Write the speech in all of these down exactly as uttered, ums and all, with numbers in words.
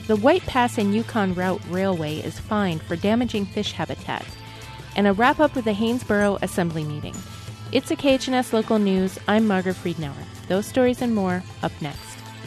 The White Pass and Yukon Route Railway is fined for damaging fish habitat. And a wrap-up of the Haynesboro Assembly meeting. It's a K H N S Local News. I'm Margaret Friedenauer. Those stories and more up next.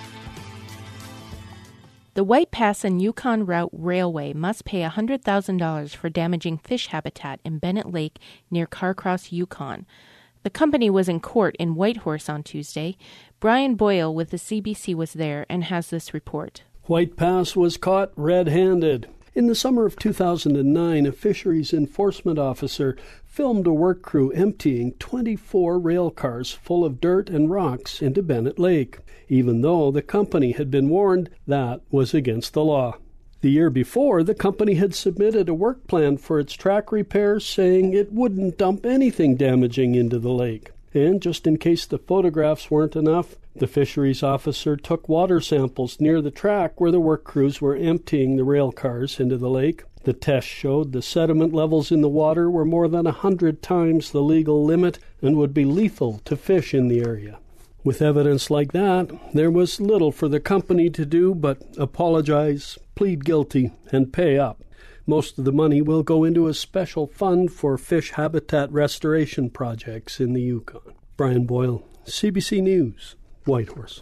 The White Pass and Yukon Route Railway must pay one hundred thousand dollars for damaging fish habitat in Bennett Lake near Carcross, Yukon. The company was in court in Whitehorse on Tuesday. Brian Boyle with the C B C was there and has this report. White Pass was caught red-handed. In the summer of two thousand nine, a fisheries enforcement officer filmed a work crew emptying twenty-four rail cars full of dirt and rocks into Bennett Lake, even though the company had been warned that was against the law. The year before, the company had submitted a work plan for its track repairs, saying it wouldn't dump anything damaging into the lake. And just in case the photographs weren't enough, the fisheries officer took water samples near the track where the work crews were emptying the rail cars into the lake. The test showed the sediment levels in the water were more than a hundred times the legal limit and would be lethal to fish in the area. With evidence like that, there was little for the company to do but apologize, plead guilty, and pay up. Most of the money will go into a special fund for fish habitat restoration projects in the Yukon. Brian Boyle, C B C News, Whitehorse.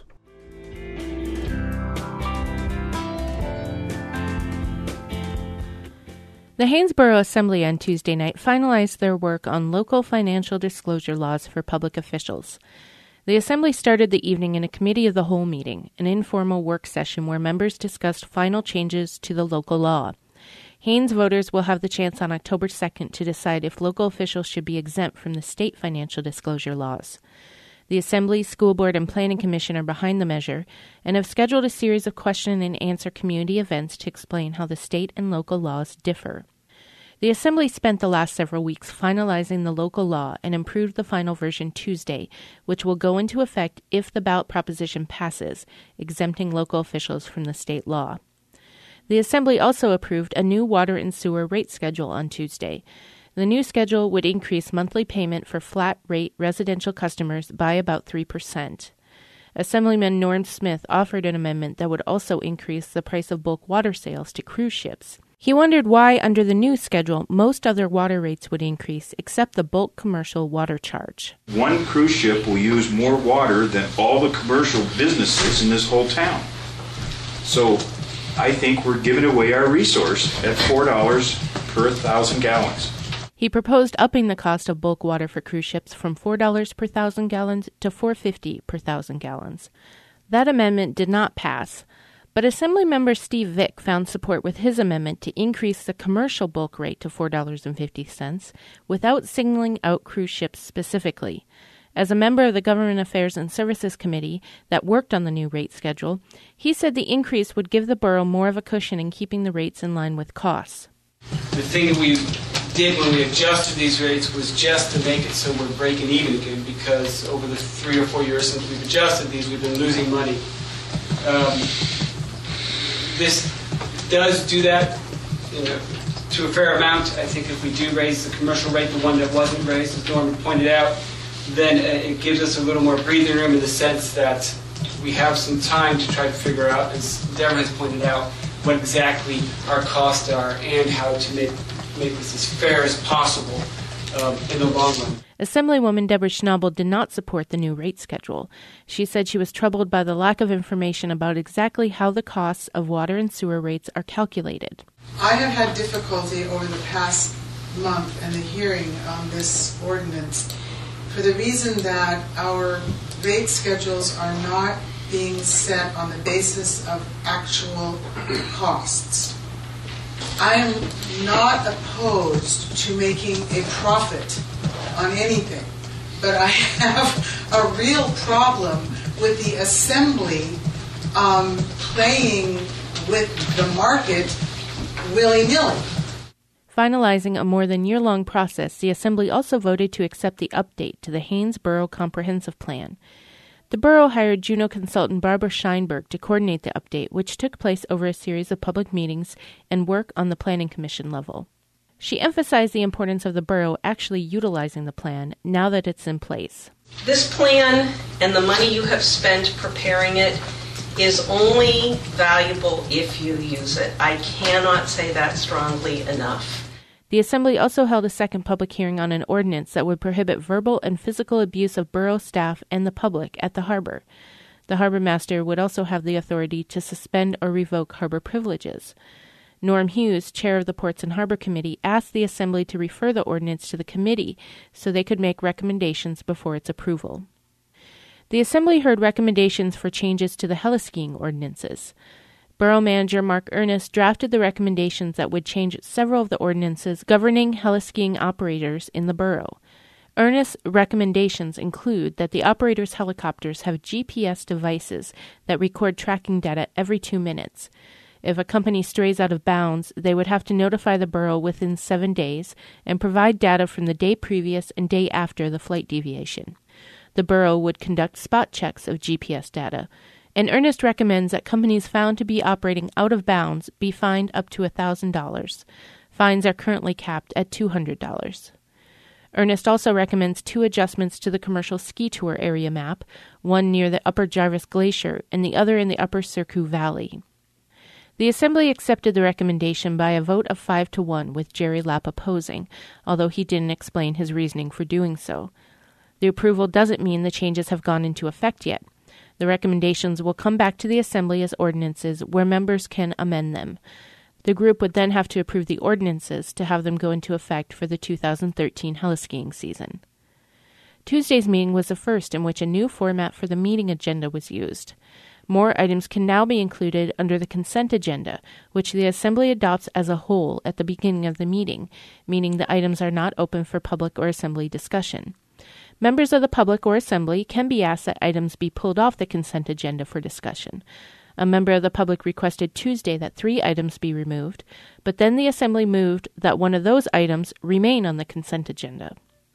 The Haynesboro Assembly on Tuesday night finalized their work on local financial disclosure laws for public officials. The Assembly started the evening in a committee of the whole meeting, an informal work session where members discussed final changes to the local law. Haines voters will have the chance on October second to decide if local officials should be exempt from the state financial disclosure laws. The Assembly, School Board, and Planning Commission are behind the measure and have scheduled a series of question and answer community events to explain how the state and local laws differ. The Assembly spent the last several weeks finalizing the local law and improved the final version Tuesday, which will go into effect if the ballot proposition passes, exempting local officials from the state law. The Assembly also approved a new water and sewer rate schedule on Tuesday. The new schedule would increase monthly payment for flat-rate residential customers by about three percent. Assemblyman Norm Smith offered an amendment that would also increase the price of bulk water sales to cruise ships. He wondered why, under the new schedule, most other water rates would increase except the bulk commercial water charge. One cruise ship will use more water than all the commercial businesses in this whole town. So I think we're giving away our resource at four dollars per thousand gallons. He proposed upping the cost of bulk water for cruise ships from four dollars per thousand gallons to four dollars and fifty cents per thousand gallons. That amendment did not pass, but Assemblymember Steve Vick found support with his amendment to increase the commercial bulk rate to four dollars and fifty cents without singling out cruise ships specifically. As a member of the Government Affairs and Services Committee that worked on the new rate schedule, he said the increase would give the borough more of a cushion in keeping the rates in line with costs. The thing that we did when we adjusted these rates was just to make it so we're breaking even again, because over the three or four years since we've adjusted these, we've been losing money. Um, this does do that, you know, to a fair amount. I think if we do raise the commercial rate, the one that wasn't raised, as Norman pointed out, then it gives us a little more breathing room in the sense that we have some time to try to figure out, as Deborah has pointed out, what exactly our costs are and how to make make this as fair as possible um, in the long run. Assemblywoman Deborah Schnabel did not support the new rate schedule. She said she was troubled by the lack of information about exactly how the costs of water and sewer rates are calculated. I have had difficulty over the past month in the hearing on this ordinance for the reason that our rate schedules are not being set on the basis of actual costs. I am not opposed to making a profit on anything, but I have a real problem with the Assembly um, playing with the market willy-nilly. Finalizing a more than year-long process, the Assembly also voted to accept the update to the Haines Borough Comprehensive Plan. The borough hired Juneau consultant Barbara Scheinberg to coordinate the update, which took place over a series of public meetings and work on the Planning Commission level. She emphasized the importance of the borough actually utilizing the plan now that it's in place. This plan and the money you have spent preparing it is only valuable if you use it. I cannot say that strongly enough. The Assembly also held a second public hearing on an ordinance that would prohibit verbal and physical abuse of borough staff and the public at the harbor. The harbor master would also have the authority to suspend or revoke harbor privileges. Norm Hughes, chair of the Ports and Harbor Committee, asked the Assembly to refer the ordinance to the committee so they could make recommendations before its approval. The Assembly heard recommendations for changes to the heliskiing ordinances. Borough Manager Mark Ernest drafted the recommendations that would change several of the ordinances governing heliskiing operators in the borough. Ernest's recommendations include that the operators' helicopters have G P S devices that record tracking data every two minutes. If a company strays out of bounds, they would have to notify the borough within seven days and provide data from the day previous and day after the flight deviation. The borough would conduct spot checks of G P S data, and Ernest recommends that companies found to be operating out of bounds be fined up to one thousand dollars. Fines are currently capped at two hundred dollars. Ernest also recommends two adjustments to the commercial ski tour area map, one near the Upper Jarvis Glacier and the other in the Upper Surcouf Valley. The Assembly accepted the recommendation by a vote of five to one, with Jerry Lapp opposing, although he didn't explain his reasoning for doing so. The approval doesn't mean the changes have gone into effect yet. The recommendations will come back to the Assembly as ordinances where members can amend them. The group would then have to approve the ordinances to have them go into effect for the two thousand thirteen heliskiing season. Tuesday's meeting was the first in which a new format for the meeting agenda was used. More items can now be included under the consent agenda, which the Assembly adopts as a whole at the beginning of the meeting, meaning the items are not open for public or Assembly discussion. Members of the public or Assembly can be asked that items be pulled off the consent agenda for discussion. A member of the public requested Tuesday that three items be removed, but then the Assembly moved that one of those items remain on the consent agenda.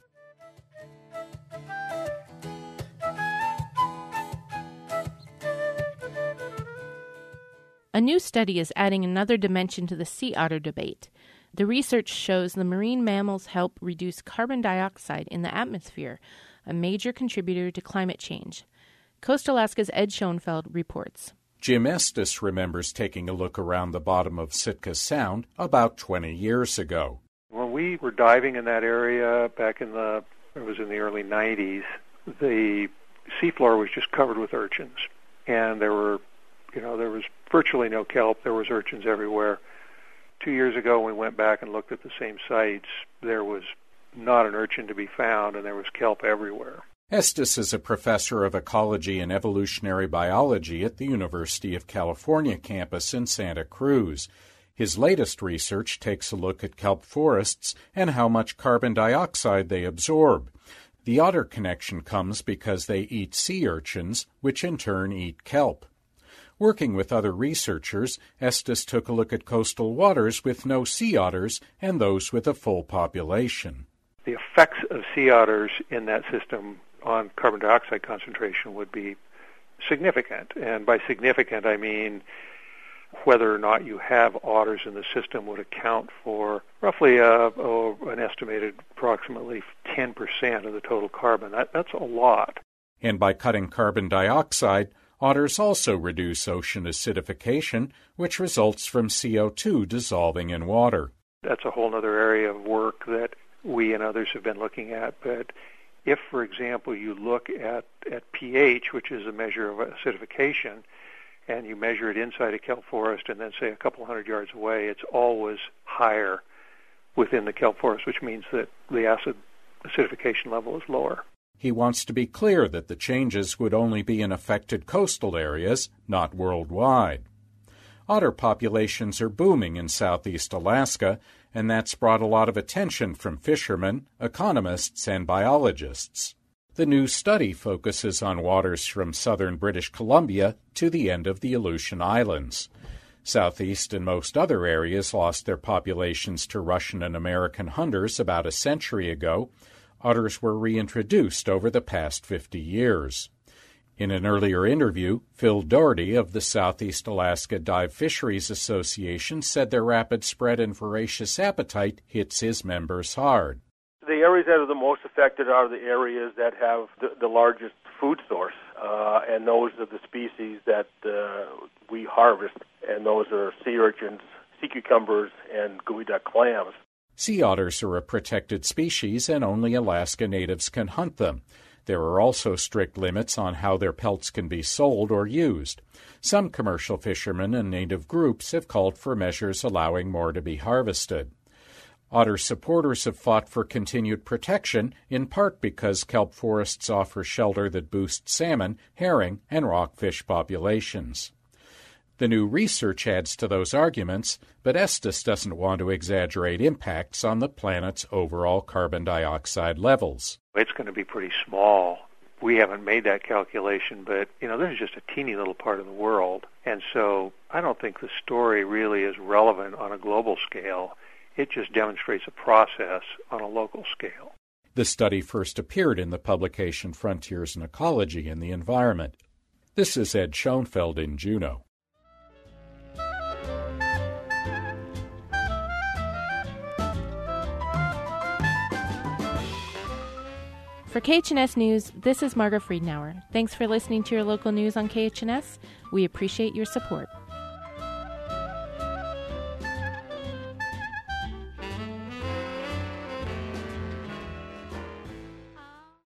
A new study is adding another dimension to the sea otter debate. The research shows the marine mammals help reduce carbon dioxide in the atmosphere, a major contributor to climate change. Coast Alaska's Ed Schoenfeld reports. Jim Estes remembers taking a look around the bottom of Sitka Sound about twenty years ago. When we were diving in that area back in the, it was in the early nineties, the seafloor was just covered with urchins. And there were, you know, there was virtually no kelp. There was urchins everywhere. Two years ago, when we went back and looked at the same sites, there was not an urchin to be found, and there was kelp everywhere. Estes is a professor of ecology and evolutionary biology at the University of California campus in Santa Cruz. His latest research takes a look at kelp forests and how much carbon dioxide they absorb. The otter connection comes because they eat sea urchins, which in turn eat kelp. Working with other researchers, Estes took a look at coastal waters with no sea otters and those with a full population. The effects of sea otters in that system on carbon dioxide concentration would be significant. And by significant, I mean whether or not you have otters in the system would account for roughly uh, oh, an estimated approximately ten percent of the total carbon. That, that's a lot. And by cutting carbon dioxide, otters also reduce ocean acidification, which results from C O two dissolving in water. That's a whole other area of work that we and others have been looking at. But if, for example, you look at, at pH, which is a measure of acidification, and you measure it inside a kelp forest and then, say, a couple hundred yards away, it's always higher within the kelp forest, which means that the acid acidification level is lower. He wants to be clear that the changes would only be in affected coastal areas, not worldwide. Otter populations are booming in southeast Alaska, and that's brought a lot of attention from fishermen, economists, and biologists. The new study focuses on waters from southern British Columbia to the end of the Aleutian Islands. Southeast and most other areas lost their populations to Russian and American hunters about a century ago. Otters were reintroduced over the past fifty years. In an earlier interview, Phil Doherty of the Southeast Alaska Dive Fisheries Association said their rapid spread and voracious appetite hits his members hard. The areas that are the most affected are the areas that have the, the largest food source, uh, and those are the species that uh, we harvest, and those are sea urchins, sea cucumbers, and geoduck clams. Sea otters are a protected species, and only Alaska natives can hunt them. There are also strict limits on how their pelts can be sold or used. Some commercial fishermen and native groups have called for measures allowing more to be harvested. Otter supporters have fought for continued protection, in part because kelp forests offer shelter that boosts salmon, herring, and rockfish populations. The new research adds to those arguments, but Estes doesn't want to exaggerate impacts on the planet's overall carbon dioxide levels. It's going to be pretty small. We haven't made that calculation, but, you know, this is just a teeny little part of the world. And so I don't think the story really is relevant on a global scale. It just demonstrates a process on a local scale. The study first appeared in the publication Frontiers in Ecology and the Environment. This is Ed Schoenfeld in Juneau. For K H N S News, this is Margaret Friedenauer. Thanks for listening to your local news on K H N S. We appreciate your support.